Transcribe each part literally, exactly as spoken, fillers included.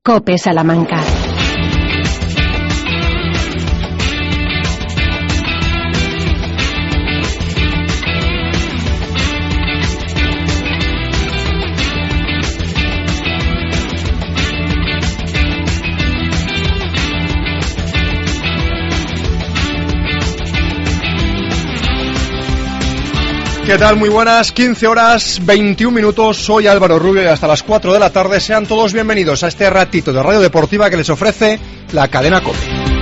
COPE Salamanca. ¿Qué tal? Muy buenas, quince horas, veintiún minutos, soy Álvaro Rubio y hasta las cuatro de la tarde sean todos bienvenidos a este ratito de radio deportiva que les ofrece la cadena COPE.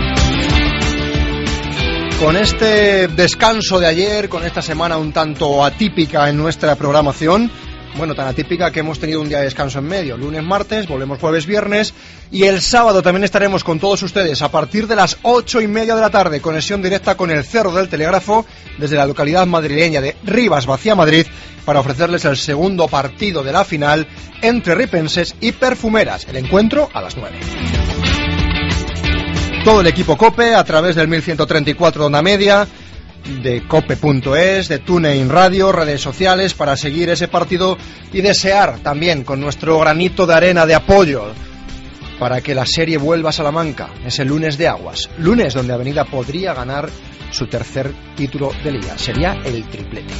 Con este descanso de ayer, con esta semana un tanto atípica en nuestra programación, bueno, tan atípica que hemos tenido un día de descanso en medio, lunes, martes, volvemos jueves, viernes, y el sábado también estaremos con todos ustedes a partir de las ocho y media de la tarde, conexión directa con el Cerro del Telégrafo, desde la localidad madrileña de Rivas Vacía, Madrid, para ofrecerles el segundo partido de la final entre ripenses y perfumeras, el encuentro a las nueve. Todo el equipo COPE a través del mil ciento treinta y cuatro de onda media, de cope punto es, de TuneIn Radio, redes sociales, para seguir ese partido y desear también con nuestro granito de arena de apoyo para que la serie vuelva a Salamanca, ese lunes de aguas, lunes donde Avenida podría ganar su tercer título de liga, sería el triplete.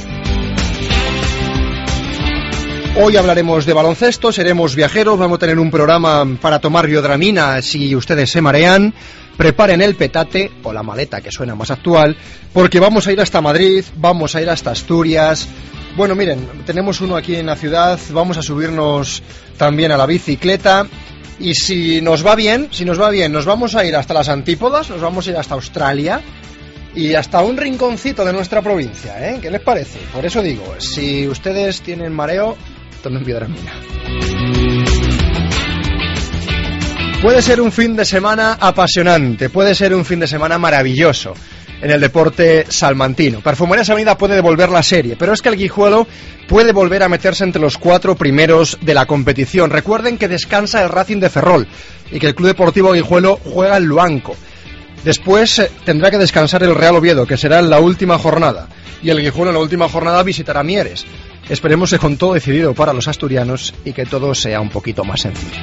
Hoy hablaremos de baloncesto, seremos viajeros, vamos a tener un programa para tomar biodramina si ustedes se marean. Preparen el petate o la maleta, que suena más actual, porque vamos a ir hasta Madrid, vamos a ir hasta Asturias. Bueno, miren, tenemos uno aquí en la ciudad, vamos a subirnos también a la bicicleta y si nos va bien, si nos va bien, nos vamos a ir hasta las antípodas, nos vamos a ir hasta Australia y hasta un rinconcito de nuestra provincia, ¿eh? ¿Qué les parece? Por eso digo, si ustedes tienen mareo, tomen biodramina. Puede ser un fin de semana apasionante, puede ser un fin de semana maravilloso en el deporte salmantino. Perfumerías Avenida puede devolver la serie, pero es que el Guijuelo puede volver a meterse entre los cuatro primeros de la competición. Recuerden que descansa el Racing de Ferrol y que el Club Deportivo Guijuelo juega en Luanco. Después eh, tendrá que descansar el Real Oviedo, que será en la última jornada, y el Guijuelo en la última jornada visitará Mieres. Esperemos que con todo decidido para los asturianos y que todo sea un poquito más sencillo.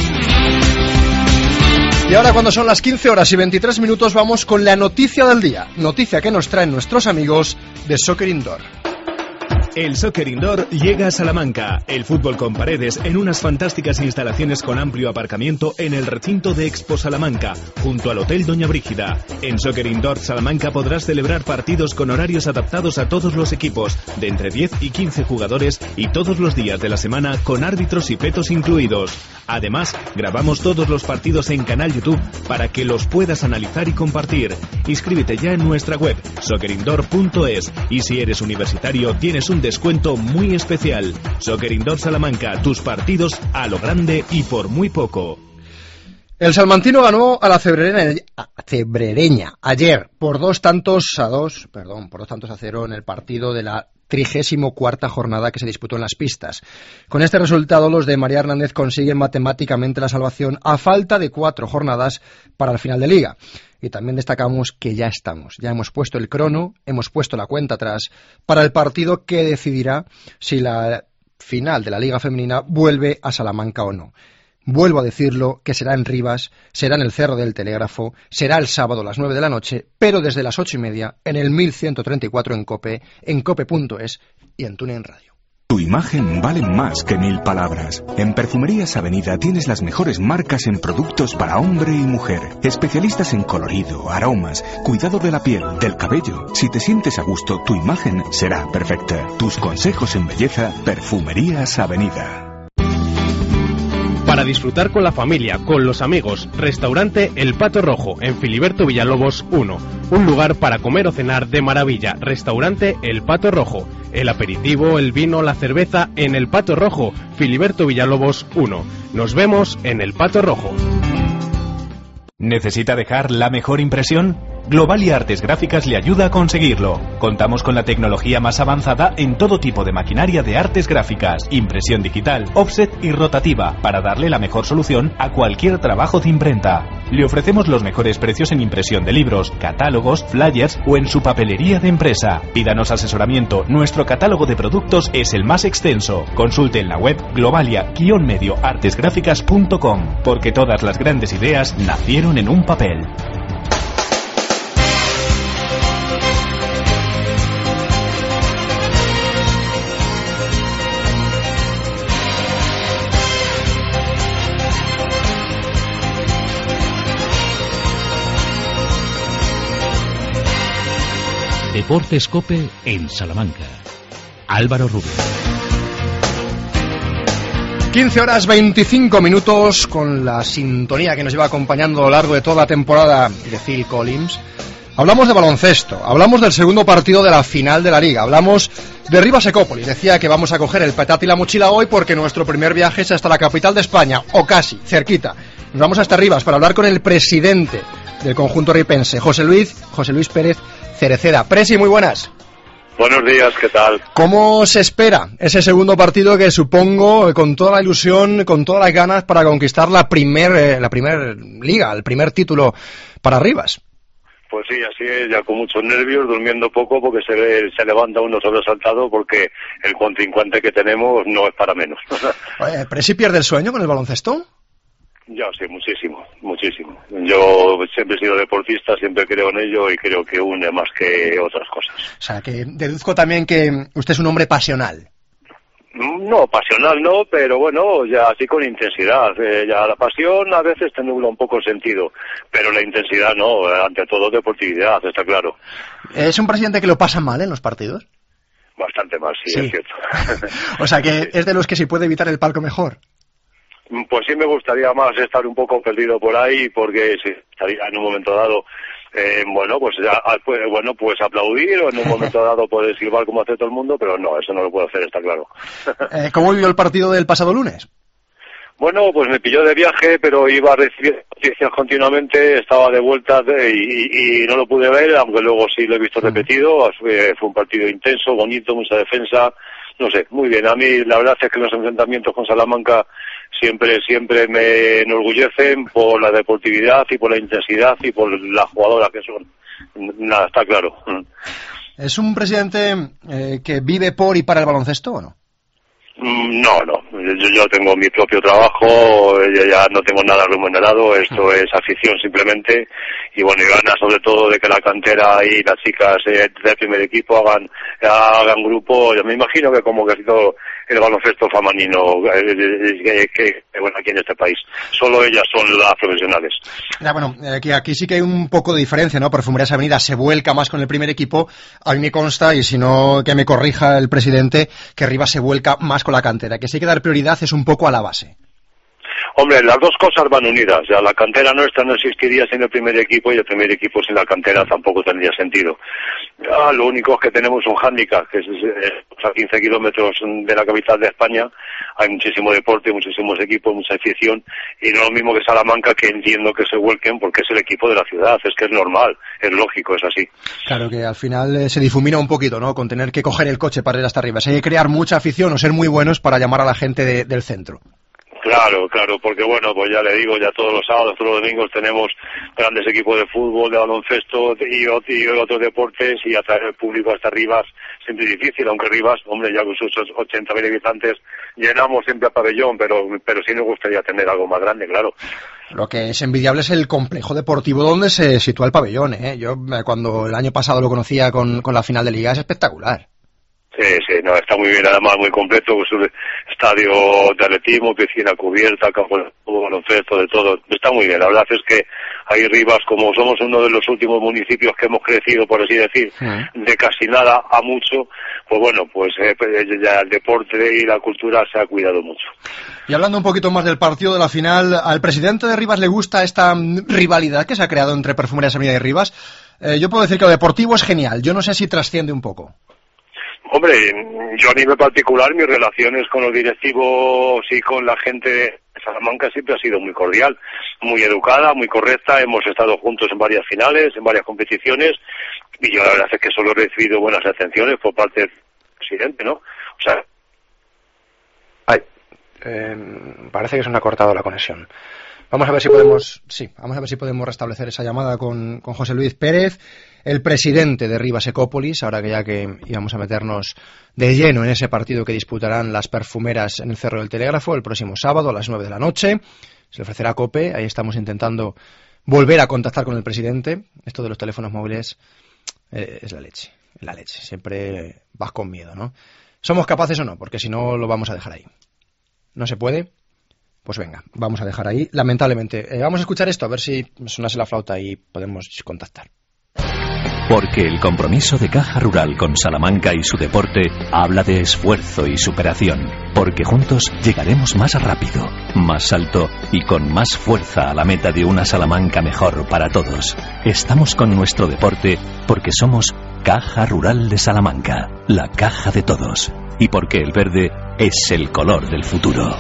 Y ahora, cuando son las quince horas y veintitrés minutos, vamos con la noticia del día. Noticia que nos traen nuestros amigos de Soccer Indoor. El Soccer Indoor llega a Salamanca. El fútbol con paredes en unas fantásticas instalaciones con amplio aparcamiento en el recinto de Expo Salamanca, junto al Hotel Doña Brígida. En Soccer Indoor Salamanca podrás celebrar partidos con horarios adaptados a todos los equipos, de entre diez y quince jugadores y todos los días de la semana con árbitros y petos incluidos. Además, grabamos todos los partidos en canal YouTube para que los puedas analizar y compartir. Inscríbete ya en nuestra web, soccer indoor punto es, y si eres universitario tienes un descuento muy especial. Soccer Indoor Salamanca, tus partidos a lo grande y por muy poco. El salmantino ganó a la cebrereña, a cebrereña ayer por dos tantos a dos, perdón, por dos tantos a cero en el partido de la trigésimo cuarta jornada que se disputó en las pistas. Con este resultado, los de María Hernández consiguen matemáticamente la salvación a falta de cuatro jornadas para el final de liga. Y también destacamos que ya estamos, ya hemos puesto el crono, hemos puesto la cuenta atrás para el partido que decidirá si la final de la Liga Femenina vuelve a Salamanca o no. Vuelvo a decirlo, que será en Rivas, será en el Cerro del Telégrafo, será el sábado a las nueve de la noche, pero desde las ocho y media en el mil ciento treinta y cuatro en COPE, en cope punto es y en TuneIn Radio. Tu imagen vale más que mil palabras. En Perfumerías Avenida tienes las mejores marcas en productos para hombre y mujer. Especialistas en colorido, aromas, cuidado de la piel, del cabello. Si te sientes a gusto, tu imagen será perfecta. Tus consejos en belleza, Perfumerías Avenida. Para disfrutar con la familia, con los amigos, restaurante El Pato Rojo, en Filiberto Villalobos uno. Un lugar para comer o cenar de maravilla. Restaurante El Pato Rojo. El aperitivo, el vino, la cerveza en El Pato Rojo, Filiberto Villalobos uno. Nos vemos en El Pato Rojo. ¿Necesita dejar la mejor impresión? Globalia Artes Gráficas le ayuda a conseguirlo. Contamos con la tecnología más avanzada en todo tipo de maquinaria de artes gráficas, impresión digital, offset y rotativa, para darle la mejor solución a cualquier trabajo de imprenta. Le ofrecemos los mejores precios en impresión de libros, catálogos, flyers o en su papelería de empresa. Pídanos asesoramiento. Nuestro catálogo de productos es el más extenso. Consulte en la web globalia-medio artes gráficas punto com, porque todas las grandes ideas nacieron en un papel. Deportes Cope en Salamanca. Álvaro Rubio. quince horas veinticinco minutos con la sintonía que nos lleva acompañando a lo largo de toda la temporada de Phil Collins. Hablamos de baloncesto, hablamos del segundo partido de la final de la Liga, hablamos de Rivas Ecópolis. Decía que vamos a coger el petate y la mochila hoy porque nuestro primer viaje es hasta la capital de España, o casi, cerquita. Nos vamos hasta Rivas para hablar con el presidente del conjunto ripense, José Luis, José Luis Pérez Cereceda. Presi, muy buenas. Buenos días, ¿qué tal? ¿Cómo se espera ese segundo partido que supongo, con toda la ilusión, con todas las ganas para conquistar la primer, eh, la primer liga, el primer título para Rivas? Pues sí, así es, ya con muchos nervios, durmiendo poco porque se ve, se levanta uno sobresaltado porque el contrincante que tenemos no es para menos. Oye, ¿Presi pierde el sueño con el baloncesto? Ya, sí, muchísimo, muchísimo. Yo siempre he sido deportista, siempre creo en ello y creo que une más que otras cosas. O sea, que deduzco también que usted es un hombre pasional. No, pasional no, pero bueno, ya así con intensidad. Eh, ya la pasión a veces te nubla un poco el sentido, pero la intensidad no, ante todo deportividad, está claro. ¿Es un presidente que lo pasa mal en los partidos? Bastante mal, sí, sí. Es cierto. O sea, que es de los que si puede evitar el palco mejor. Pues sí me gustaría más estar un poco perdido por ahí, porque si estaría en un momento dado, eh, bueno, pues ya, pues, bueno, pues aplaudir, o en un momento dado poder silbar como hace todo el mundo, pero no, eso no lo puedo hacer, está claro. Eh, ¿Cómo vivió el partido del pasado lunes? Bueno, pues me pilló de viaje, pero iba a recibir noticias continuamente, estaba de vuelta de, y, y no lo pude ver, aunque luego sí lo he visto repetido. Fue, fue un partido intenso, bonito, mucha defensa, no sé, muy bien. A mí la verdad es que los enfrentamientos con Salamanca siempre siempre me enorgullecen por la deportividad y por la intensidad y por las jugadoras que son. Nada, está claro. ¿Es un presidente eh, que vive por y para el baloncesto o no? No, no, yo, yo tengo mi propio trabajo, yo ya no tengo nada remunerado, esto es afición simplemente, y bueno, y ganas sobre todo de que la cantera y las chicas eh, del primer equipo hagan hagan grupo. Yo me imagino que como que ha sido el baloncesto femenino eh, que, que bueno, aquí en este país, solo ellas son las profesionales. Ya, bueno, aquí, aquí sí que hay un poco de diferencia, ¿no? Perfumerías Avenida se vuelca más con el primer equipo, a mí me consta, y si no que me corrija el presidente, que Rivas se vuelca más con la cantera, que sí hay que dar prioridad es un poco a la base. Hombre, las dos cosas van unidas. Ya la cantera nuestra no existiría sin el primer equipo, y el primer equipo sin la cantera tampoco tendría sentido. Ya, lo único es que tenemos un hándicap, que es eh, a quince kilómetros de la capital de España. Hay muchísimo deporte, muchísimos equipos, mucha afición, y no lo mismo que Salamanca, que entiendo que se vuelquen porque es el equipo de la ciudad. Es que es normal, es lógico, es así. Claro, que al final eh, se difumina un poquito, ¿no? Con tener que coger el coche para ir hasta arriba. Hay que crear mucha afición o ser muy buenos para llamar a la gente de, del centro. Claro, claro, porque bueno, pues ya le digo, ya todos los sábados, todos los domingos tenemos grandes equipos de fútbol, de baloncesto y, y otros deportes, y atraer el público hasta Rivas siempre es difícil, aunque Rivas, hombre, ya con sus ochenta mil habitantes llenamos siempre a pabellón, pero pero sí nos gustaría tener algo más grande, claro. Lo que es envidiable es el complejo deportivo donde se sitúa el pabellón, ¿eh? Yo cuando el año pasado lo conocía con, con la final de Liga, es espectacular. Sí, sí, no, está muy bien, además muy completo, pues un estadio de atletismo, piscina cubierta, campo de fútbol, baloncesto, de todo. Está muy bien, la verdad es que ahí Rivas, como somos uno de los últimos municipios que hemos crecido, por así decir, sí, de casi nada a mucho, pues bueno, pues eh, ya el deporte y la cultura se ha cuidado mucho. Y hablando un poquito más del partido de la final, ¿al presidente de Rivas le gusta esta rivalidad que se ha creado entre Perfumerías Avenida y Rivas? Eh, yo puedo decir que lo deportivo es genial, yo no sé si trasciende un poco. Hombre, yo a nivel particular, mis relaciones con los directivos y con la gente de Salamanca siempre ha sido muy cordial, muy educada, muy correcta. Hemos estado juntos en varias finales, en varias competiciones, y yo la verdad es que solo he recibido buenas atenciones por parte del presidente, ¿no? O sea... Ay, eh, parece que se me ha cortado la conexión. Vamos a ver si podemos, sí, vamos a ver si podemos restablecer esa llamada con, con José Luis Pérez, el presidente de Rivas Ecópolis, ahora que ya que íbamos a meternos de lleno en ese partido que disputarán las perfumeras en el Cerro del Telégrafo el próximo sábado a las nueve de la noche. Se le ofrecerá COPE, ahí estamos intentando volver a contactar con el presidente. Esto de los teléfonos móviles eh, es la leche, es la leche. Siempre vas con miedo, ¿no? ¿Somos capaces o no? Porque si no lo vamos a dejar ahí. ¿No se puede? Pues venga, vamos a dejar ahí, lamentablemente. Eh, vamos a escuchar esto, a ver si sonase la flauta y podemos contactar. Porque el compromiso de Caja Rural con Salamanca y su deporte habla de esfuerzo y superación. Porque juntos llegaremos más rápido, más alto y con más fuerza a la meta de una Salamanca mejor para todos. Estamos con nuestro deporte porque somos Caja Rural de Salamanca, la caja de todos. Y porque el verde es el color del futuro.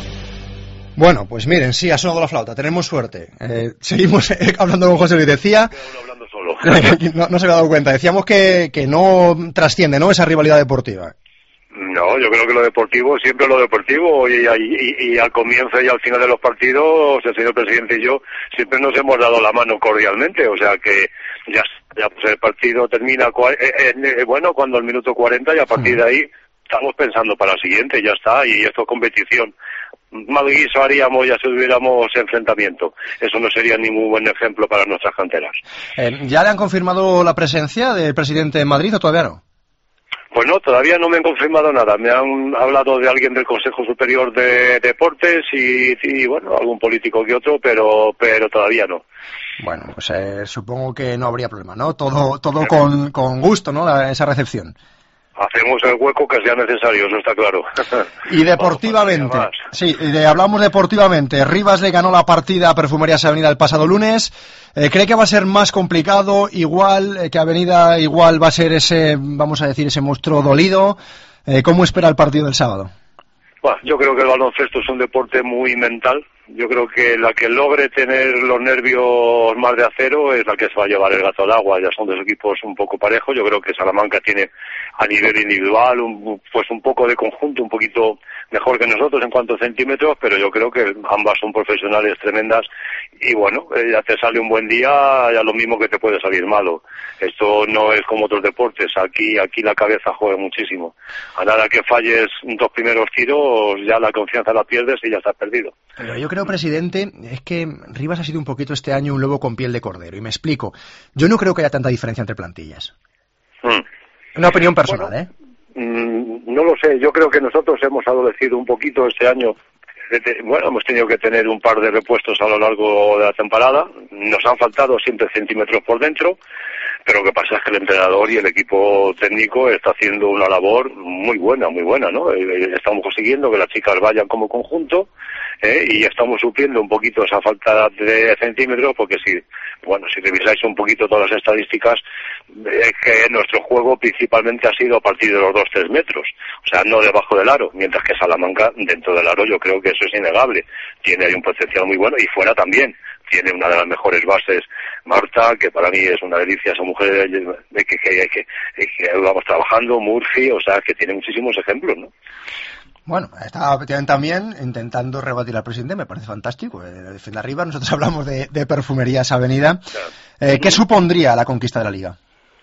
Bueno, pues miren, sí, ha sonado la flauta, tenemos suerte. Eh, seguimos eh, hablando con José Luis, decía... hablando solo. no, no se había dado cuenta, decíamos que, que no trasciende, ¿no?, esa rivalidad deportiva. No, yo creo que lo deportivo, siempre lo deportivo, y, y, y al comienzo y al final de los partidos, el señor presidente y yo siempre nos hemos dado la mano cordialmente, o sea que ya, ya pues el partido termina, eh, eh, bueno, cuando el minuto cuarenta, y a partir de ahí estamos pensando para el siguiente, ya está, y esto es competición. Mal guiso haríamos ya si tuviéramos enfrentamiento. Eso no sería ningún buen ejemplo para nuestras canteras. Eh, ¿Ya le han confirmado la presencia del presidente en Madrid o todavía no? Pues no, todavía no me han confirmado nada. Me han hablado de alguien del Consejo Superior de Deportes y, y bueno, algún político que otro, pero pero todavía no. Bueno, pues eh, supongo que no habría problema, ¿no? Todo todo con, con gusto, ¿no?, la, esa recepción. Hacemos el hueco que sea necesario, eso está claro. Y deportivamente, sí, de, hablamos deportivamente. Rivas le ganó la partida a Perfumerías Avenida el pasado lunes. Eh, ¿Cree que va a ser más complicado, igual, eh, que Avenida igual va a ser ese, vamos a decir, ese monstruo dolido? Eh, ¿Cómo espera el partido del sábado? Bueno, yo creo que el baloncesto es un deporte muy mental. Yo creo que la que logre tener los nervios más de acero es la que se va a llevar el gato al agua. Ya son dos equipos un poco parejos. Yo creo que Salamanca tiene a nivel individual un, pues un poco de conjunto, un poquito mejor que nosotros en cuanto a centímetros, pero yo creo que ambas son profesionales tremendas y bueno, eh, ya te sale un buen día, ya lo mismo que te puede salir malo. Esto no es como otros deportes, aquí aquí la cabeza juega muchísimo. A nada que falles dos primeros tiros, ya la confianza la pierdes y ya estás perdido. Pero yo creo, presidente, es que Rivas ha sido un poquito este año un lobo con piel de cordero, y me explico. Yo no creo que haya tanta diferencia entre plantillas. Mm. Una opinión personal, bueno, ¿eh? Mmm, no lo sé, yo creo que nosotros hemos adolecido un poquito este año. Bueno, hemos tenido que tener un par de repuestos a lo largo de la temporada. Nos han faltado siempre centímetros por dentro, pero lo que pasa es que el entrenador y el equipo técnico está haciendo una labor muy buena, muy buena, ¿no? Estamos consiguiendo que las chicas vayan como conjunto, ¿eh? Y estamos supliendo un poquito esa falta de centímetros, porque si, bueno, si revisáis un poquito todas las estadísticas, es que nuestro juego principalmente ha sido a partir de los dos tres metros, o sea, no debajo del aro, mientras que Salamanca dentro del aro yo creo que eso es innegable, tiene ahí un potencial muy bueno y fuera también. Tiene una de las mejores bases, Marta, que para mí es una delicia, esa mujer de que, que, que, que vamos trabajando, Murphy, o sea, que tiene muchísimos ejemplos, ¿no? Bueno, está también intentando rebatir al presidente, me parece fantástico. Eh, de arriba nosotros hablamos de, de Perfumerías Avenida. Eh, ¿Qué supondría la conquista de la Liga?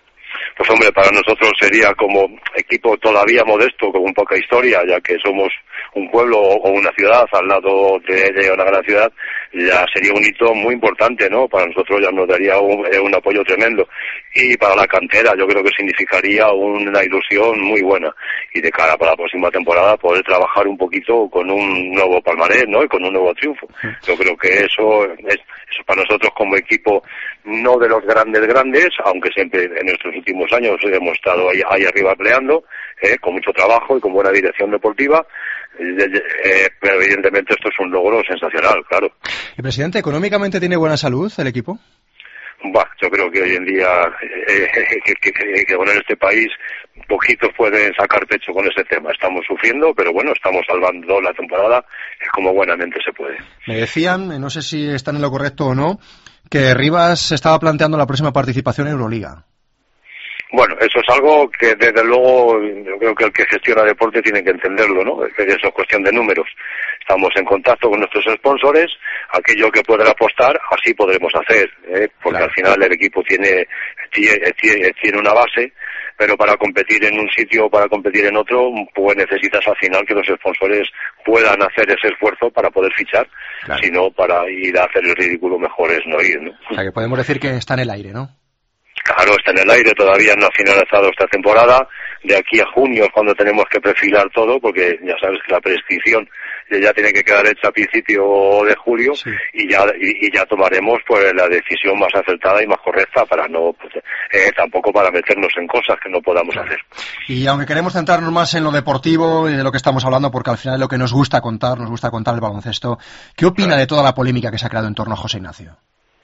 Pues hombre, para nosotros sería como equipo todavía modesto, con poca historia, ya que somos un pueblo o una ciudad al lado de, de una gran ciudad, ya sería un hito muy importante, ¿no? Para nosotros ya nos daría un, un apoyo tremendo. Y para la cantera yo creo que significaría una ilusión muy buena. Y de cara para la próxima temporada poder trabajar un poquito con un nuevo palmarés, ¿no? Y con un nuevo triunfo. Yo creo que eso es, eso para nosotros como equipo, no de los grandes grandes, aunque siempre en nuestros últimos años hemos estado ahí, ahí arriba peleando, eh, con mucho trabajo y con buena dirección deportiva, eh, eh, pero evidentemente esto es un logro sensacional, claro. ¿El presidente económicamente tiene buena salud el equipo? Bah, yo creo que hoy en día eh, que, que, que, que bueno, en este país poquitos pueden sacar pecho con ese tema. Estamos sufriendo, pero bueno, estamos salvando la temporada como buenamente se puede. Me decían, no sé si están en lo correcto o no, que Rivas estaba planteando la próxima participación en Euroliga. Bueno, eso es algo que desde luego yo creo que el que gestiona deporte tiene que entenderlo, ¿no? Eso es cuestión de números. Estamos en contacto con nuestros sponsors, aquello que puedan apostar, así podremos hacer, ¿eh? Porque claro, al final el equipo tiene, tiene, tiene una base, pero para competir en un sitio o para competir en otro, pues necesitas al final que los sponsors puedan hacer ese esfuerzo para poder fichar, claro. Si no, para ir a hacer el ridículo mejor es no ir, ¿no? O sea que podemos decir que está en el aire, ¿no? Claro, está en el aire, todavía no ha finalizado esta temporada. De aquí a junio es cuando tenemos que perfilar todo, porque ya sabes que la prescripción ya tiene que quedar hecha a principio de julio, sí. y ya y, y ya tomaremos pues la decisión más acertada y más correcta para no pues, eh, tampoco para meternos en cosas que no podamos claro. hacer. Y aunque queremos centrarnos más en lo deportivo y de lo que estamos hablando, porque al final es lo que nos gusta contar, nos gusta contar el baloncesto, ¿qué opina claro. de toda la polémica que se ha creado en torno a José Ignacio?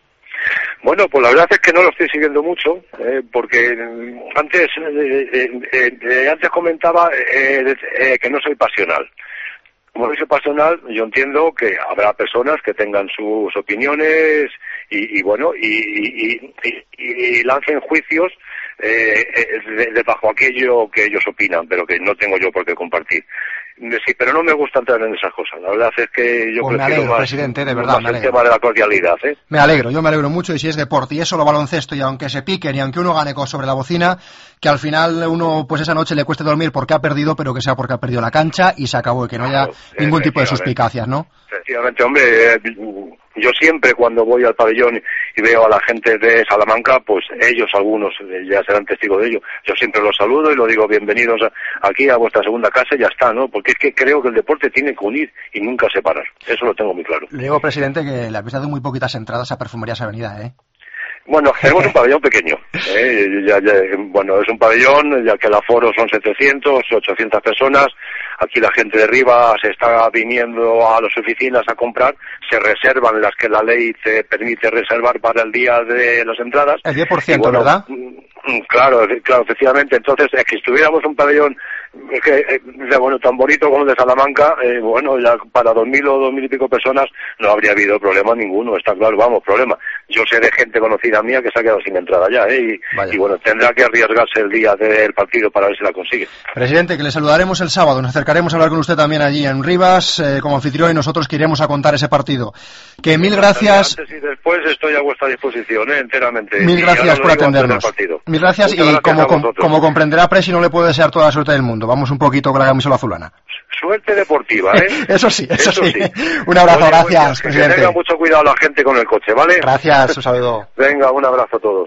Bueno, pues la verdad es que no lo estoy siguiendo mucho, eh, porque antes eh, eh, eh, antes comentaba eh, eh, que no soy pasional. Como no soy pasional, yo entiendo que habrá personas que tengan sus opiniones y, y bueno, y, y, y, y lancen juicios eh, de, de bajo aquello que ellos opinan, pero que no tengo yo por qué compartir. Sí, pero no me gusta entrar en esas cosas. La verdad es que yo pues prefiero me alegro, más, presidente, de verdad, más el tema de la cordialidad, ¿eh? Me alegro, yo me alegro mucho, y si es deporte y es solo baloncesto, y aunque se piquen y aunque uno gane sobre la bocina, que al final uno pues esa noche le cueste dormir porque ha perdido, pero que sea porque ha perdido la cancha y se acabó, y que no haya claro, ningún tipo de suspicacias, ¿no? Efectivamente, hombre, eh, yo siempre cuando voy al pabellón y veo a la gente de Salamanca, pues ellos, algunos, ya serán testigos de ello, yo siempre los saludo y lo digo, bienvenidos a, aquí a vuestra segunda casa y ya está, ¿no? Porque es que creo que el deporte tiene que unir y nunca separar, eso lo tengo muy claro. Le digo, presidente, que le habéis dado muy poquitas entradas a Perfumerías Avenida, ¿eh? Bueno, tenemos un pabellón pequeño, ¿eh? ya, ya, bueno, es un pabellón, ya que el aforo son setecientos, ochocientas personas, aquí la gente de arriba se está viniendo a las oficinas a comprar, se reservan las que la ley te permite reservar para el día de las entradas. El diez por ciento, bueno, ¿verdad? Claro, claro, efectivamente, entonces, es que estuviéramos un pabellón que, eh, bueno, tan bonito como el de Salamanca, eh, bueno, ya para dos mil o dos mil y pico personas no habría habido problema ninguno, está claro, vamos, problema. Yo sé de gente conocida mía que se ha quedado sin entrada ya, ¿eh? Y, y bueno, tendrá que arriesgarse el día del partido para ver si la consigue. Presidente, que le saludaremos el sábado, nos acercaremos a hablar con usted también allí en Rivas, eh, como anfitrión, y nosotros que iremos a contar ese partido. Que mil gracias. Antes y después estoy a vuestra disposición, ¿eh? Enteramente. Mil gracias por atendernos. Mil gracias. Muchas y gracias como, com, como comprenderá, Presi, no le puede desear toda la suerte del mundo. Vamos un poquito con la camisola azulana. Suerte deportiva, ¿eh? Eso sí, eso, eso sí. sí. Un abrazo, Oye, gracias, que presidente. Que tenga mucho cuidado la gente con el coche, ¿vale? Gracias, un saludo. Venga, un abrazo a todos.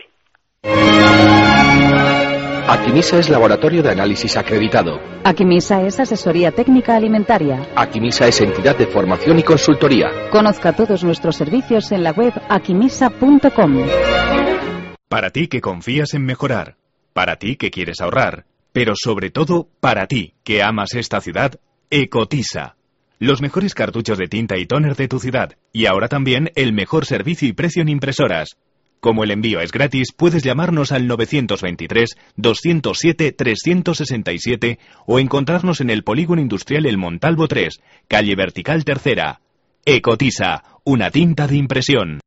Aquimisa es laboratorio de análisis acreditado. Aquimisa es asesoría técnica alimentaria. Aquimisa es entidad de formación y consultoría. Conozca todos nuestros servicios en la web aquimisa punto com. Para ti que confías en mejorar, para ti que quieres ahorrar, pero sobre todo para ti que amas esta ciudad, Ecotisa. Los mejores cartuchos de tinta y tóner de tu ciudad, y ahora también el mejor servicio y precio en impresoras. Como el envío es gratis, puedes llamarnos al novecientos veintitrés, doscientos siete, trescientos sesenta y siete o encontrarnos en el Polígono Industrial El Montalvo tres, calle Vertical Tercera. Ecotisa, una tinta de impresión.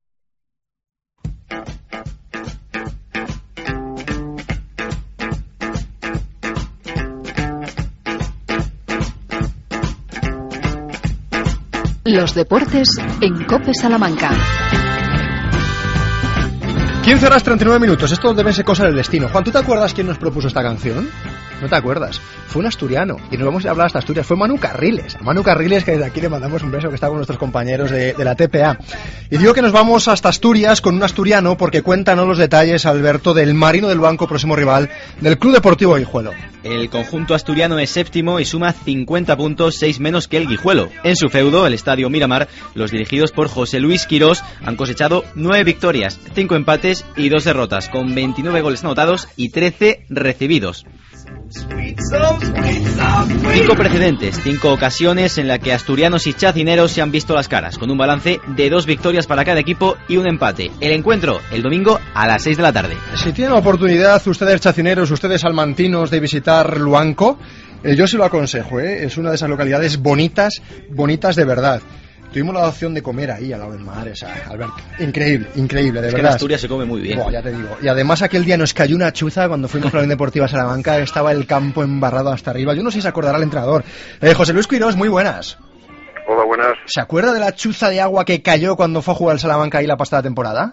Los deportes en COPE Salamanca. quince horas treinta y nueve minutos, esto debe ser cosa del destino. Juan, ¿tú te acuerdas quién nos propuso esta canción? ¿No te acuerdas? Fue un asturiano, y nos vamos a hablar hasta Asturias, fue Manu Carriles. A Manu Carriles, que desde aquí le mandamos un beso, que está con nuestros compañeros de, de la T P A. Y digo que nos vamos hasta Asturias con un asturiano, porque cuéntanos los detalles, Alberto, del Marino del Banco, próximo rival del Club Deportivo Guijuelo. El conjunto asturiano es séptimo y suma cincuenta puntos, seis menos que el Guijuelo. En su feudo, el Estadio Miramar, los dirigidos por José Luis Quirós han cosechado nueve victorias, cinco empates y dos derrotas, con veintinueve goles anotados y trece recibidos. Cinco precedentes, cinco ocasiones en las que asturianos y chacineros se han visto las caras, con un balance de dos victorias para cada equipo y un empate. El encuentro, el domingo a las seis de la tarde. Si tienen la oportunidad, ustedes chacineros, ustedes salmantinos, de visitar Luanco, eh, yo se lo aconsejo, ¿eh? Es una de esas localidades bonitas, bonitas de verdad. Tuvimos la opción de comer ahí al lado del mar, esa, Alberto. Increíble, increíble, de es verdad. Que en Asturias se come muy bien. Buah, ya te digo. Y además aquel día nos cayó una chuza cuando fuimos a la Unión Deportiva Salamanca, estaba el campo embarrado hasta arriba. Yo no sé si se acordará el entrenador. Eh, José Luis Quirós, muy buenas. Hola, buenas. ¿Se acuerda de la chuza de agua que cayó cuando fue a jugar al Salamanca ahí la pasada temporada?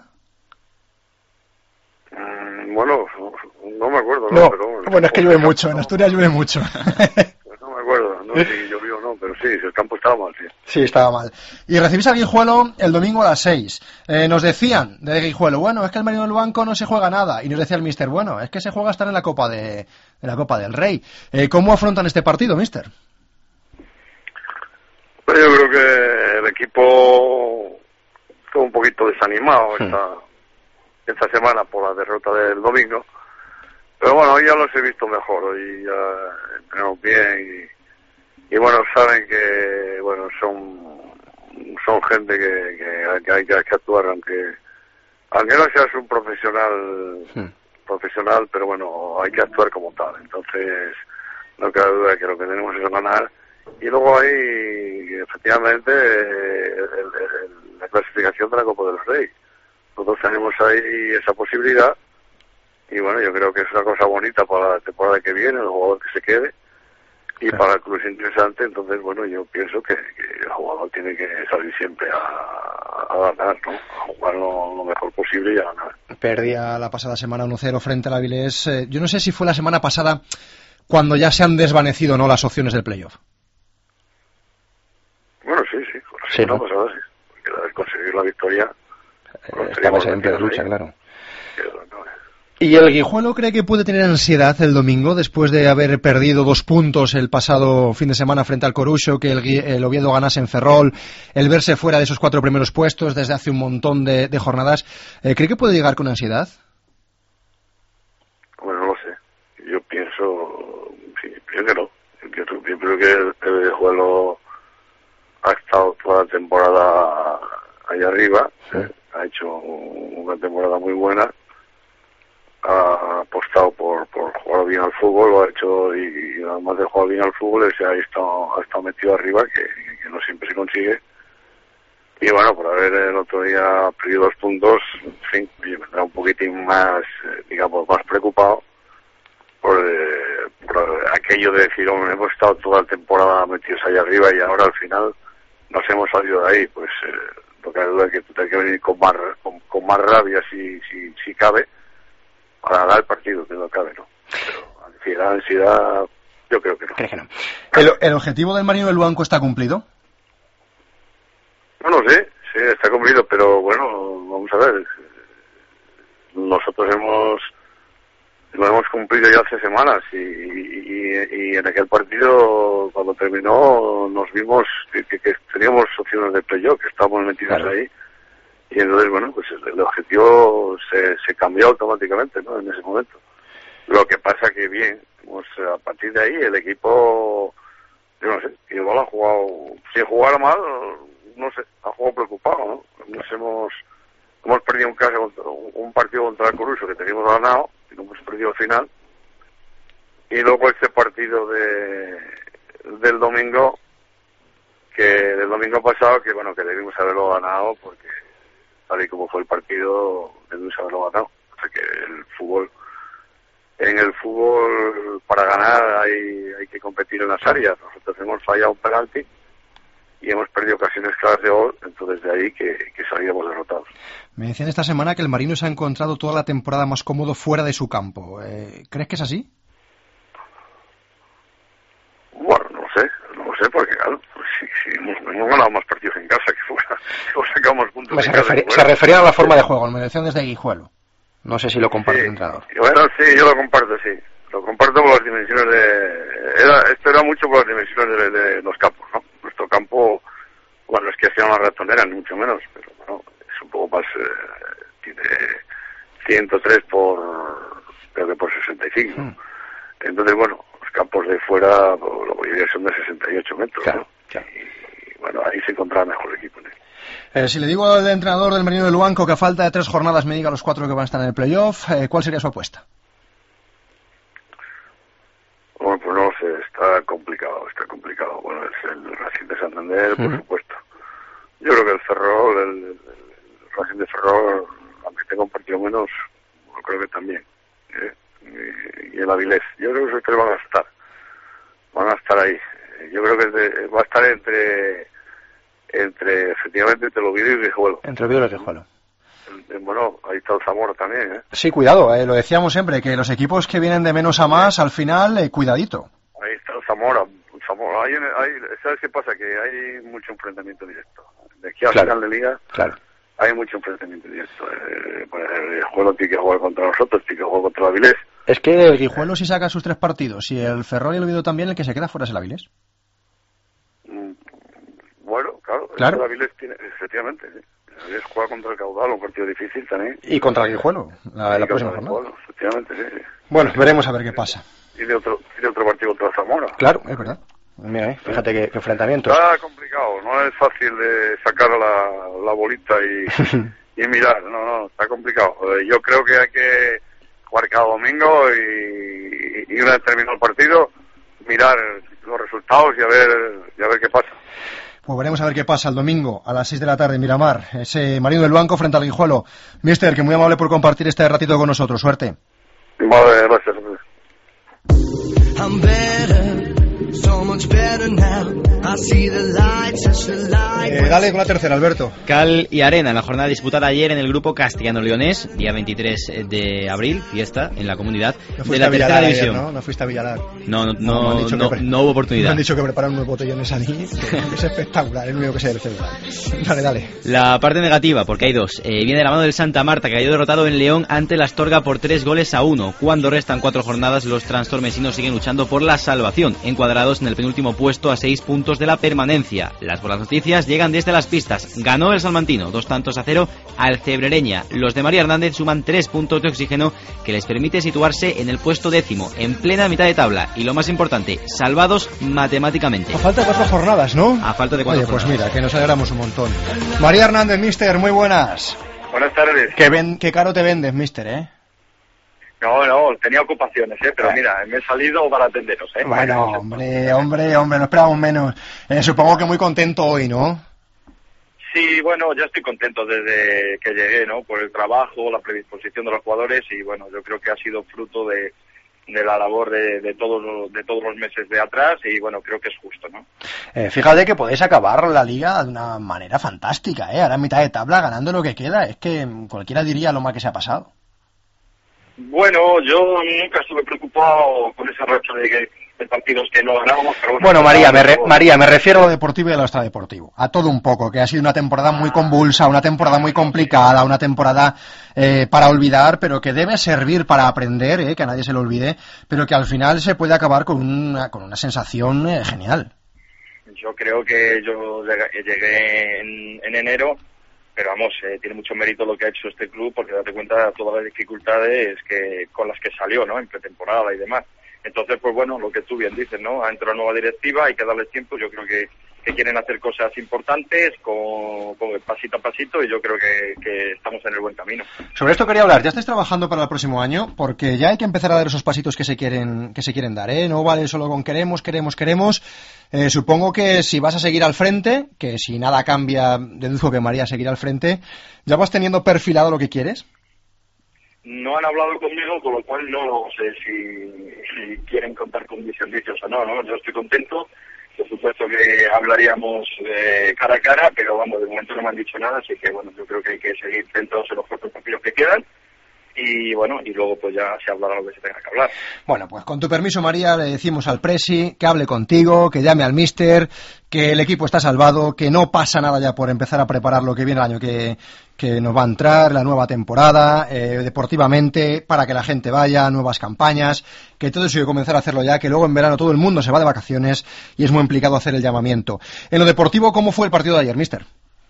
Mm, bueno, no me acuerdo. No, no pero, bueno, es que llueve mucho, en Asturias llueve mucho. No me acuerdo, no sé si llovió o no, pero sí, el campo estaba mal, sí. Sí, estaba mal. Y recibís al Guijuelo el domingo a las seis. Eh, nos decían de Guijuelo, bueno, es que el Marino del Banco no se juega nada. Y nos decía el míster, bueno, es que se juega estar en la Copa de, en la Copa del Rey. Eh, ¿Cómo afrontan este partido, míster? Pues yo creo que el equipo estuvo un poquito desanimado sí. esta, esta semana por la derrota del domingo. Pero bueno, hoy ya los he visto mejor, hoy ya entrenamos bien y, y bueno, saben que bueno son son gente que, que, que hay que, que actuar, aunque aunque no seas un profesional sí. profesional, pero bueno, hay que actuar como tal. Entonces, no cabe duda que lo que tenemos es ganar. Y luego hay, efectivamente, el, el, la clasificación de la Copa del Rey. Nosotros tenemos ahí esa posibilidad. Y bueno, yo creo que es una cosa bonita para la temporada que viene, el jugador que se quede. Y claro. Para el club es interesante. Entonces, bueno, yo pienso que, que el jugador tiene que salir siempre a, a ganar, ¿no? A jugar lo, lo mejor posible y a ganar. Perdía la pasada semana uno cero frente al Avilés. Eh, yo no sé si fue la semana pasada cuando ya se han desvanecido, ¿no?, las opciones del playoff. Bueno, sí, sí, con la sí, semana ¿no? pasada sí, porque al conseguir la victoria eh, estaba en plena lucha, ahí. Claro. Pero, no, eh. ¿Y el Guijuelo cree que puede tener ansiedad el domingo después de haber perdido dos puntos el pasado fin de semana frente al Corucho, que el, el Oviedo ganase en Ferrol, el verse fuera de esos cuatro primeros puestos desde hace un montón de, de jornadas? Eh, ¿Cree que puede llegar con ansiedad? Bueno, no lo sé. Yo pienso, sí, pienso que no. Yo, yo creo que el, el Guijuelo ha estado toda la temporada ahí arriba, sí. ¿eh? Ha hecho una temporada muy buena, ha apostado por, por jugar bien al fútbol, lo ha hecho, y, y además de jugar bien al fútbol, se ha estado, ha estado metido arriba, que, que no siempre se consigue. Y bueno, por haber el otro día perdido dos puntos, en fin, yo vendrá un poquitín más, digamos, más preocupado por, eh, por aquello de decir, hombre, hemos estado toda la temporada metidos ahí arriba y ahora al final nos hemos salido de ahí. Pues eh, lo que hay duda es que tú tienes que venir con más, con, con más rabia si, si, si cabe, para ganar el partido, que no cabe, ¿no? Pero ansiedad, ansiedad, yo creo que no. ¿Crees que no? ¿El, el objetivo del Marino del Banco está cumplido? No lo sé, sí, está cumplido, pero bueno, vamos a ver. Nosotros hemos lo hemos cumplido ya hace semanas y, y, y en aquel partido, cuando terminó, nos vimos que, que, que teníamos opciones de playoff, que estábamos metidos claro. ahí. Y entonces, bueno, pues el, el objetivo se, se cambió automáticamente, ¿no?, en ese momento. Lo que pasa que bien, pues a partir de ahí el equipo, yo no sé, igual ha jugado, si jugara mal, no sé, ha jugado preocupado, ¿no? Nos hemos, hemos perdido un, caso, un partido contra el Corucho que teníamos ganado, y lo hemos perdido al final. Y luego este partido de del domingo, que del domingo pasado, que bueno, que debimos haberlo ganado, porque tal y como fue el partido, debimos haberlo ganado. O sea que el fútbol, en el fútbol, para ganar hay, hay que competir en las áreas. Nosotros hemos fallado un penalti y hemos perdido ocasiones claras de gol, entonces de ahí que, que salíamos derrotados. Me decían esta semana que el Marino se ha encontrado toda la temporada más cómodo fuera de su campo. Eh, ¿Crees que es así? Bueno, no lo sé, no lo sé, porque claro, pues, si, si hemos, hemos ganado más partidos en casa que fuera, o sacamos puntos pues en se casa. Referi- se refería a la forma de juego, me decían desde Guijuelo. No sé si lo comparte sí, el entrenador. Bueno, sí, yo lo comparto, sí. Lo comparto por las dimensiones de... Era, esto era mucho por las dimensiones de, de los campos, ¿no? Nuestro campo, bueno, es que sea una ratonera, ni mucho menos, pero bueno, es un poco más... Eh, tiene ciento tres por... creo que por sesenta y cinco. Hmm. Entonces, bueno, los campos de fuera, la mayoría son de sesenta y ocho metros, claro, ¿no? Claro. Y bueno, ahí se encontraba mejor el equipo, ¿no? Eh, si le digo al entrenador del Marino del Banco que a falta de tres jornadas me diga los cuatro que van a estar en el playoff, eh, ¿cuál sería su apuesta? Bueno, pues no lo sé, está complicado, está complicado. Bueno, es el Racing de Santander, por uh-huh. supuesto. Yo creo que el Ferrol, el, el, el Racing de Ferrol, aunque tenga un partido menos, yo creo que también. ¿eh? Y, y el Avilés, yo creo que esos tres van a estar. Van a estar ahí. Yo creo que de, va a estar entre, entre efectivamente, entre el Oviedo y el Guijuelo. Entre el Oviedo y el Guijuelo. Bueno, ahí está el Zamora también, ¿eh? Sí, cuidado, eh, lo decíamos siempre, que los equipos que vienen de menos a más, al final, eh, cuidadito. Ahí está el Zamora. El Zamora. Hay, hay, ¿sabes qué pasa? Que hay mucho enfrentamiento directo. De aquí al claro, final de liga, claro. hay mucho enfrentamiento directo. Eh, pues el Guijuelo tiene que jugar contra nosotros, tiene que jugar contra el Avilés. Es que el Guijuelo si saca sus tres partidos y el Ferrol y el Oviedo también, el que se queda fuera es el Avilés. Mm, bueno, claro, claro. El Avilés tiene, efectivamente, sí. Es jugar contra el Caudal, un partido difícil también. Y contra el Guijuelo, la, la próxima jornada. Bueno, efectivamente, sí. Bueno, veremos a ver qué pasa. Y de otro, y de otro partido contra Zamora. Claro, es verdad. Mira, eh, fíjate qué, qué enfrentamientos. Está complicado, no es fácil de sacar la, la bolita y, y mirar, no, no, está complicado. Yo creo que hay que jugar cada domingo y, y una vez terminado el partido, mirar los resultados y a ver, y a ver qué pasa. Pues veremos a ver qué pasa el domingo a las seis de la tarde en Miramar. Ese Marino del Banco frente al Guijuelo. Mister, que muy amable por compartir este ratito con nosotros. Suerte. Vale, gracias. Eh, dale con la tercera, Alberto. Cal y Arena, en la jornada disputada ayer en el grupo castellano-leonés, día veintitrés de abril, fiesta en la comunidad no de la tercera división. Ayer, ¿no? no fuiste a Villalar. No, no, no, no, no, pre- no hubo oportunidad. Me han dicho que preparan unos botellones allí, que es espectacular, el único que sé del celular. Dale, dale. La parte negativa, porque hay dos. Eh, viene de la mano del Santa Marta, que cayó derrotado en León ante la Astorga por tres goles a uno. Cuando restan cuatro jornadas, los transtormesinos siguen luchando por la salvación, encuadrados en el penúltimo puesto a seis puntos de la permanencia. Las buenas noticias llegan desde las pistas. Ganó el salmantino, dos tantos a cero al Cebrereña. Los de María Hernández suman tres puntos de oxígeno que les permite situarse en el puesto décimo, en plena mitad de tabla. Y lo más importante, salvados matemáticamente. A falta de cuatro jornadas, ¿no? A falta de cuatro Oye, pues jornadas. mira, que nos alegramos un montón. María Hernández, mister, muy buenas. Buenas tardes. Qué, ven, qué caro te vendes, mister, ¿eh? No, no, tenía ocupaciones, ¿eh? Pero mira, me he salido para atenderos, ¿eh? Bueno, hombre, hombre, hombre, no esperábamos menos. Eh, supongo que muy contento hoy, ¿no? Sí, bueno, ya estoy contento desde que llegué, ¿no? Por el trabajo, la predisposición de los jugadores y, bueno, yo creo que ha sido fruto de, de la labor de, de, todos los, de todos los meses de atrás y, bueno, creo que es justo, ¿no? Eh, fíjate que podéis acabar la liga de una manera fantástica, ¿eh? Ahora en mitad de tabla, ganando lo que queda. Es que cualquiera diría lo mal que se ha pasado. Bueno, yo nunca estuve preocupado con esa racha de, de partidos que no ganábamos. Pero bueno, bueno, María, me re, María, me refiero a lo deportivo y a lo extradeportivo. A todo un poco, que ha sido una temporada muy convulsa, una temporada muy complicada, una temporada eh, para olvidar, pero que debe servir para aprender, eh, que a nadie se lo olvide, pero que al final se puede acabar con una, con una sensación eh, genial. Yo creo que yo llegué en, en enero. Pero vamos, eh, tiene mucho mérito lo que ha hecho este club porque date cuenta de todas las dificultades que con las que salió, ¿no? En pretemporada y demás. Entonces, pues bueno, lo que tú bien dices, ¿no? Ha entrado nueva directiva, hay que darle tiempo. Yo creo que, que quieren hacer cosas importantes con, con pasito a pasito y yo creo que, que estamos en el buen camino. Sobre esto quería hablar. ¿Ya estáis trabajando para el próximo año? Porque ya hay que empezar a dar esos pasitos que se quieren que se quieren dar, ¿eh? No vale solo con queremos, queremos, queremos. Eh, supongo que si vas a seguir al frente, que si nada cambia, deduzco que María seguirá al frente, ¿ya vas teniendo perfilado lo que quieres? No han hablado conmigo, con lo cual no sé si, si quieren contar con mis servicios o no, ¿no? Yo estoy contento, por supuesto que hablaríamos eh, cara a cara, pero vamos, de momento no me han dicho nada, así que bueno, yo creo que hay que seguir centrados en los cuatro partidos que quedan. Y bueno, y luego pues ya se hablará lo que se tenga que hablar. Bueno, pues con tu permiso, María, le decimos al Presi que hable contigo, que llame al míster, que el equipo está salvado, que no pasa nada ya por empezar a preparar lo que viene el año que, que nos va a entrar, la nueva temporada, eh, deportivamente, para que la gente vaya, nuevas campañas, que todo eso hay que comenzar a hacerlo ya, que luego en verano todo el mundo se va de vacaciones y es muy implicado hacer el llamamiento. En lo deportivo, ¿cómo fue el partido de ayer, míster?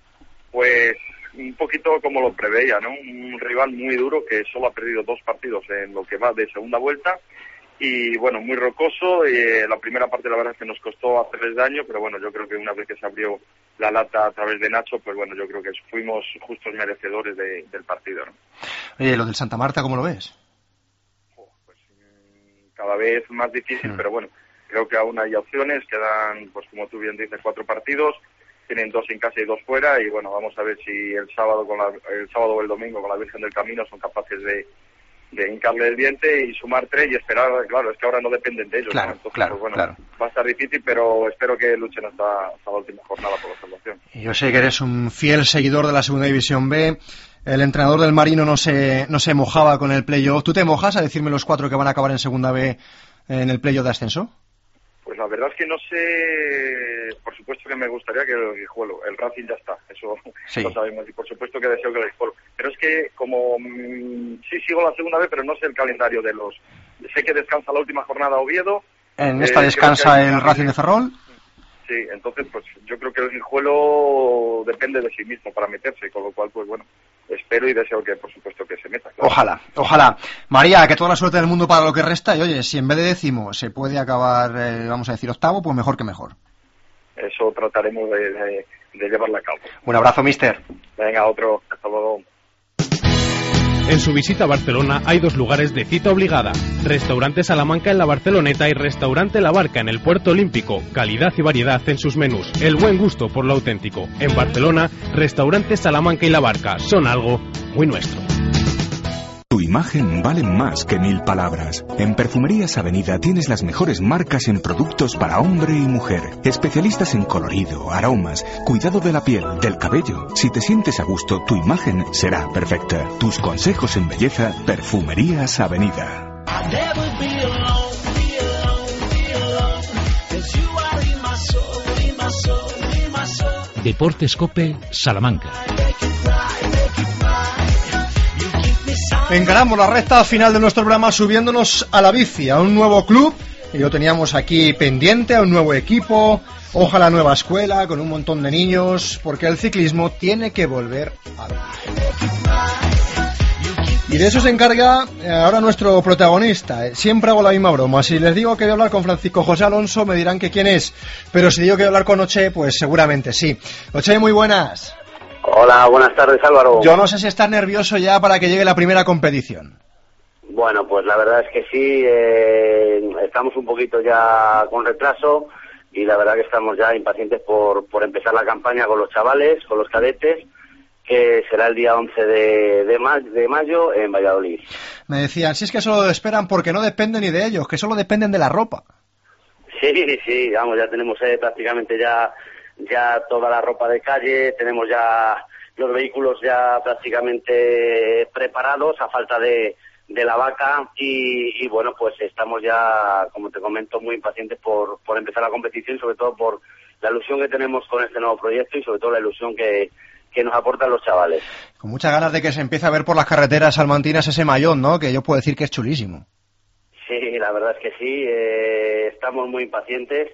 Pues un poquito como lo preveía, ¿no? Un rival muy duro que solo ha perdido dos partidos en lo que va de segunda vuelta y bueno, muy rocoso. Eh, la primera parte la verdad es que nos costó hacerles daño, pero bueno, yo creo que una vez que se abrió la lata a través de Nacho, pues bueno, yo creo que fuimos justos merecedores de, del partido, ¿no? Oye, lo del Santa Marta, ¿cómo lo ves? Oh, pues cada vez más difícil, hmm. pero bueno, creo que aún hay opciones, quedan, pues como tú bien dices, cuatro partidos. tienen dos en casa y dos fuera, y bueno, vamos a ver si el sábado con la, el sábado o el domingo con la Virgen del Camino son capaces de, de hincarle el diente y sumar tres y esperar. Claro, es que ahora no dependen de ellos, claro, ¿no? Entonces, claro, pues, bueno, claro. va a estar difícil, pero espero que luchen hasta, hasta la última jornada por la salvación. Yo sé que eres un fiel seguidor de la Segunda División B. El entrenador del Marino no se, no se mojaba con el playoff. ¿Tú te mojas a decirme los cuatro que van a acabar en Segunda B en el playoff de ascenso? Pues la verdad es que no sé, por supuesto que me gustaría que el Guijuelo, el Racing ya está, eso sí lo sabemos, y por supuesto que deseo que el Guijuelo, pero es que como mmm, sí sigo la Segunda vez, pero no sé el calendario de los, sé que descansa la última jornada Oviedo. En esta eh, descansa el Racing de Ferrol. Sí, entonces pues yo creo que el Guijuelo depende de sí mismo para meterse, con lo cual pues bueno, espero y deseo que por supuesto que se meta. Claro. Ojalá, ojalá. María, que toda la suerte del mundo para lo que resta, y oye, si en vez de décimo se puede acabar, eh, vamos a decir octavo, pues mejor que mejor. Eso trataremos de, de, de llevarla a cabo. Un abrazo, mister. Venga, otro, hasta luego. En su visita a Barcelona hay dos lugares de cita obligada: Restaurante Salamanca en la Barceloneta y Restaurante La Barca en el Puerto Olímpico. Calidad y variedad en sus menús, el buen gusto por lo auténtico. En Barcelona, Restaurante Salamanca y La Barca son algo muy nuestro. Tu imagen vale más que mil palabras. En Perfumerías Avenida tienes las mejores marcas en productos para hombre y mujer. Especialistas en colorido, aromas, cuidado de la piel, del cabello. Si te sientes a gusto, tu imagen será perfecta. Tus consejos en belleza, Perfumerías Avenida. Deportes Cope, Salamanca. Encaramos la recta final de nuestro programa subiéndonos a la bici, a un nuevo club, y lo teníamos aquí pendiente, a un nuevo equipo, ojalá nueva escuela, con un montón de niños, porque el ciclismo tiene que volver a ver. Y de eso se encarga ahora nuestro protagonista. Siempre hago la misma broma. Si les digo que voy a hablar con Francisco José Alonso, me dirán que quién es, pero si digo que voy a hablar con Oche, pues seguramente sí. Oche, muy buenas. Hola, buenas tardes, Álvaro. Yo no sé si estás nervioso ya para que llegue la primera competición. Bueno, pues la verdad es que sí, eh, estamos un poquito ya con retraso y la verdad que estamos ya impacientes por, por empezar la campaña con los chavales, con los cadetes, que será el día once de, de, ma- de mayo en Valladolid. Me decían, si es que solo esperan porque no dependen ni de ellos, que solo dependen de la ropa. Sí, sí, vamos, ya tenemos eh, prácticamente ya... ya toda la ropa de calle, tenemos ya los vehículos ya prácticamente preparados a falta de, de la vaca y, y bueno, pues estamos ya, como te comento, muy impacientes por, por empezar la competición y sobre todo por la ilusión que tenemos con este nuevo proyecto y sobre todo la ilusión que, que nos aportan los chavales. Con muchas ganas de que se empiece a ver por las carreteras salmantinas ese mayón, ¿no? Que yo puedo decir que es chulísimo. Sí, la verdad es que sí, eh, estamos muy impacientes.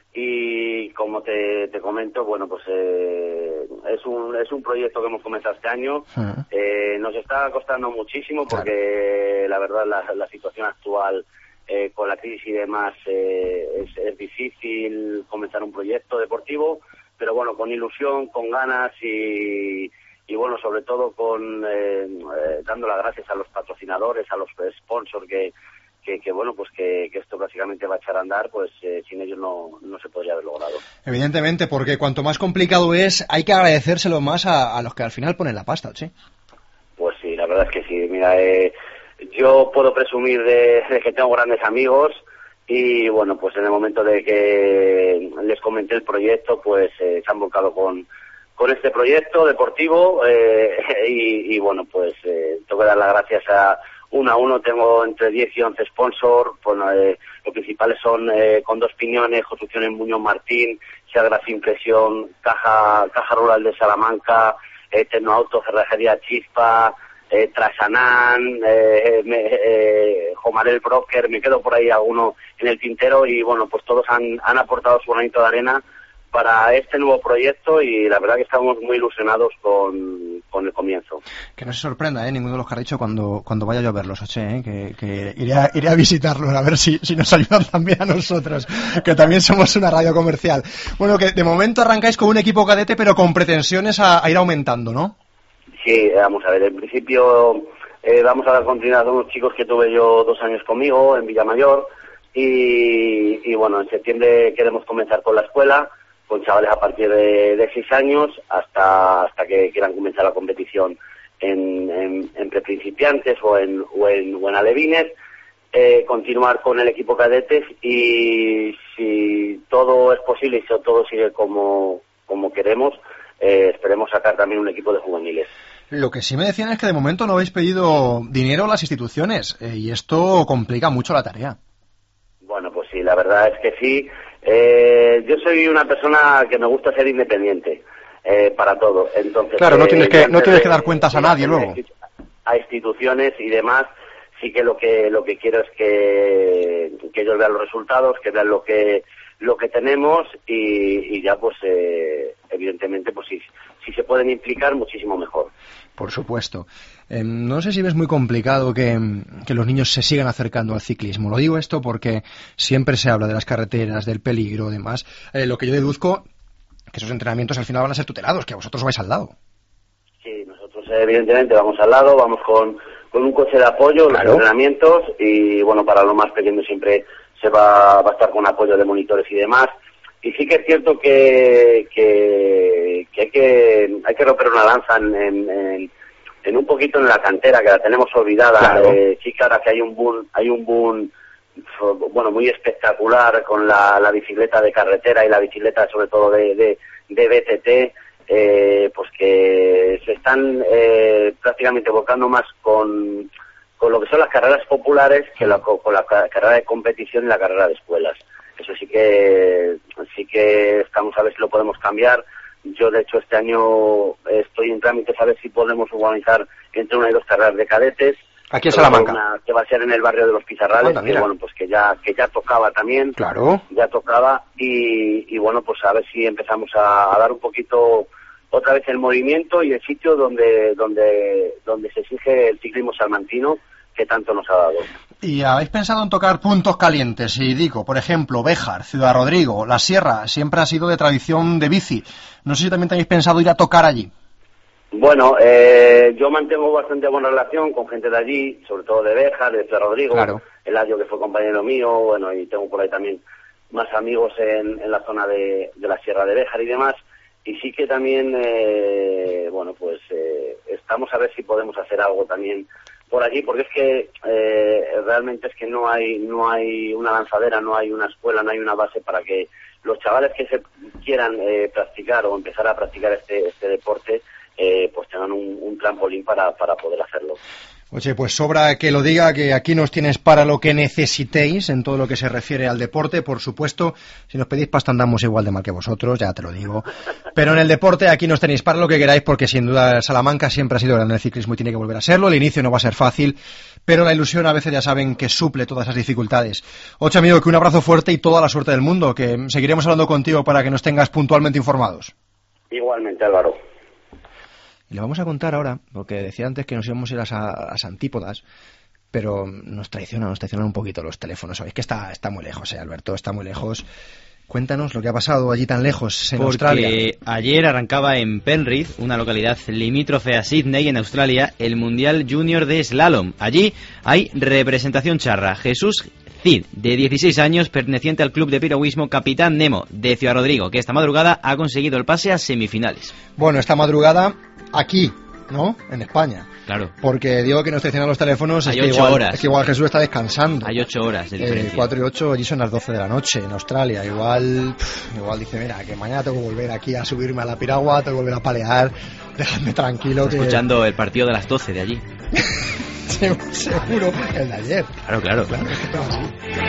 Y como te, te comento, bueno, pues eh, es un es un proyecto que hemos comenzado este año. Uh-huh. Eh, nos está costando muchísimo porque claro, la verdad la, la situación actual eh, con la crisis y demás eh, es, es difícil comenzar un proyecto deportivo, pero bueno, con ilusión, con ganas y, y bueno, sobre todo con eh, eh, dando las gracias a los patrocinadores, a los sponsors que Que, que bueno, pues que, que esto básicamente va a echar a andar, pues eh, sin ellos no, no se podría haber logrado. Evidentemente, porque cuanto más complicado es, hay que agradecérselo más a, a los que al final ponen la pasta, ¿sí? Pues sí, la verdad es que sí. Mira, eh, yo puedo presumir de, de que tengo grandes amigos y bueno, pues en el momento de que les comenté el proyecto, pues eh, se han volcado con, con este proyecto deportivo eh, y, y bueno, pues eh, tengo que dar las gracias a uno a uno. Tengo entre diez y once sponsors, bueno, eh, los principales son eh, Con Dos Piñones, Construcciones Muñoz Martín, Seagraf Impresión, Caja Caja Rural de Salamanca, eh, Tecnoauto, Cerrajería Chispa, eh, Trasanán, eh, eh, Jomarel Broker, me quedo por ahí alguno en el tintero y bueno, pues todos han, han aportado su granito de arena para este nuevo proyecto y la verdad que estamos muy ilusionados con, con el comienzo. Que no se sorprenda, ¿eh? Ninguno de los que ha dicho cuando, cuando vaya yo a verlos, Oche, ¿eh? que, que iré, a, iré a visitarlos a ver si, si nos ayudan también a nosotros, que también somos una radio comercial. Bueno, que de momento arrancáis con un equipo cadete pero con pretensiones a, a ir aumentando, ¿no? Sí, vamos a ver, en principio eh, vamos a dar continuidad a unos chicos que tuve yo dos años conmigo en Villamayor y, y bueno, en septiembre queremos comenzar con la escuela. con chavales a partir de, de seis años hasta hasta que quieran comenzar la competición en, en, en preprincipiantes o en, o en, o en alevines, eh, continuar con el equipo cadetes y si todo es posible y si todo sigue como, como queremos, eh, esperemos sacar también un equipo de juveniles. Lo que sí me decían es que de momento no habéis pedido dinero a las instituciones eh, y esto complica mucho la tarea. Bueno, pues sí, la verdad es que sí. Eh, yo soy una persona que me gusta ser independiente eh, para todo. Entonces, claro, no tienes que eh, no tienes que dar cuentas a nadie luego. A instituciones y demás, sí que lo que lo que quiero es que, que ellos vean los resultados, que vean lo que lo que tenemos y, y ya pues eh, evidentemente pues si, si se pueden implicar muchísimo mejor. Por supuesto. Eh, no sé si ves muy complicado que, que los niños se sigan acercando al ciclismo. Lo digo esto porque siempre se habla de las carreteras, del peligro y demás. Eh, lo que yo deduzco que esos entrenamientos al final van a ser tutelados, que vosotros vais al lado. Sí, nosotros evidentemente vamos al lado, vamos con, con un coche de apoyo, claro, los entrenamientos y bueno, para los más pequeños siempre se va, va a estar con apoyo de monitores y demás. Y sí que es cierto que, que, que hay que hay que romper una lanza en, en, en un poquito en la cantera, que la tenemos olvidada. Claro. Eh, sí que ahora que hay un boom, hay un boom bueno muy espectacular con la, la bicicleta de carretera y la bicicleta sobre todo de, de, de B T T, eh, pues que se están eh, prácticamente volcando más con, con lo que son las carreras populares que la, con la carrera de competición y la carrera de escuelas. Eso sí que sí que estamos a ver si lo podemos cambiar. Yo, de hecho, este año estoy en trámites a ver si podemos organizar entre una y dos carreras de cadetes. Aquí en Salamanca. Una que va a ser en el barrio de los Pizarrales, que bueno, pues que ya que ya tocaba también. Claro. Ya tocaba y, y bueno, pues a ver si empezamos a, a dar un poquito otra vez el movimiento y el sitio donde donde donde se exige el ciclismo salmantino que tanto nos ha dado. ¿Y habéis pensado en tocar puntos calientes? Y digo, por ejemplo, Béjar, Ciudad Rodrigo, La Sierra, siempre ha sido de tradición de bici. No sé si también tenéis pensado ir a tocar allí. Bueno, eh, yo mantengo bastante buena relación con gente de allí, sobre todo de Béjar, de Ciudad Rodrigo, claro. Eladio, que fue compañero mío, bueno, y tengo por ahí también más amigos en, en la zona de, de la Sierra de Béjar y demás. Y sí que también, eh, bueno, pues eh, estamos a ver si podemos hacer algo también por allí, porque es que eh, realmente es que no hay no hay una lanzadera, no hay una escuela, no hay una base para que los chavales que se quieran eh, practicar o empezar a practicar este este deporte eh, pues tengan un, un trampolín para, para poder hacerlo. Oye, pues sobra que lo diga, que aquí nos tienes para lo que necesitéis en todo lo que se refiere al deporte. Por supuesto, si nos pedís pasta andamos igual de mal que vosotros, ya te lo digo. Pero en el deporte aquí nos tenéis para lo que queráis, porque sin duda Salamanca siempre ha sido grande en el ciclismo y tiene que volver a serlo. El inicio no va a ser fácil, pero la ilusión a veces ya saben que suple todas esas dificultades. Ocho, amigo, que un abrazo fuerte y toda la suerte del mundo, que seguiremos hablando contigo para que nos tengas puntualmente informados. Igualmente, Álvaro. Y le vamos a contar ahora, porque decía antes que nos íbamos a ir a las antípodas, pero nos traicionan, nos traicionan un poquito los teléfonos. Sabéis que está, está muy lejos, eh, Alberto, está muy lejos. Cuéntanos lo que ha pasado allí tan lejos, en porque Australia. Porque ayer arrancaba en Penrith, una localidad limítrofe a Sydney, en Australia, el Mundial Junior de Slalom. Allí hay representación charra. Jesús Cid, de dieciséis años, perteneciente al club de piragüismo Capitán Nemo, de Ciudad Rodrigo, que esta madrugada ha conseguido el pase a semifinales. Bueno, esta madrugada aquí, ¿no? En España. Claro. Porque digo que nos traicionan los teléfonos. Hay es que ocho igual, horas. Es que igual Jesús está descansando. Hay ocho horas de diferencia. Eh, cuatro y ocho, allí son las doce de la noche en Australia. Igual, pff, igual dice, mira, que mañana tengo que volver aquí a subirme a la piragua, tengo que volver a palear. Dejadme tranquilo. Que... Escuchando el partido de las doce de allí. Seguro, el de ayer. Claro, claro. Claro, es que todo así.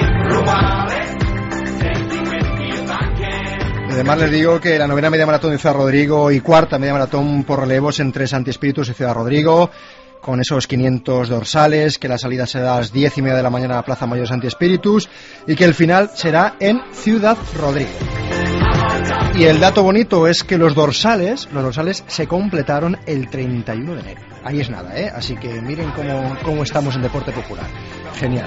Además les digo que la novena media maratón de Ciudad Rodrigo y cuarta media maratón por relevos entre Santi Espíritus y Ciudad Rodrigo, con esos quinientos dorsales, que la salida será a las diez y media de la mañana a la Plaza Mayor Santi Espíritus y que el final será en Ciudad Rodrigo. Y el dato bonito es que los dorsales, los dorsales se completaron el treinta y uno de enero. Ahí es nada, ¿eh? Así que miren cómo, cómo estamos en deporte popular. Genial.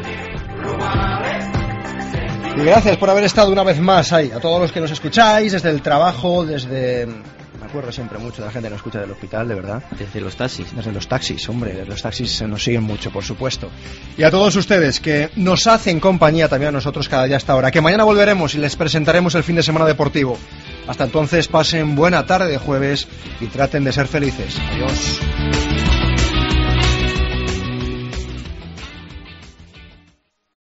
Y gracias por haber estado una vez más ahí, a todos los que nos escucháis, desde el trabajo, desde... Me acuerdo siempre mucho de la gente que nos escucha del hospital, de verdad. Desde los taxis. Desde los taxis, hombre, desde los taxis se nos siguen mucho, por supuesto. Y a todos ustedes que nos hacen compañía también a nosotros cada día hasta ahora, que mañana volveremos y les presentaremos el fin de semana deportivo. Hasta entonces pasen buena tarde de jueves y traten de ser felices. Adiós.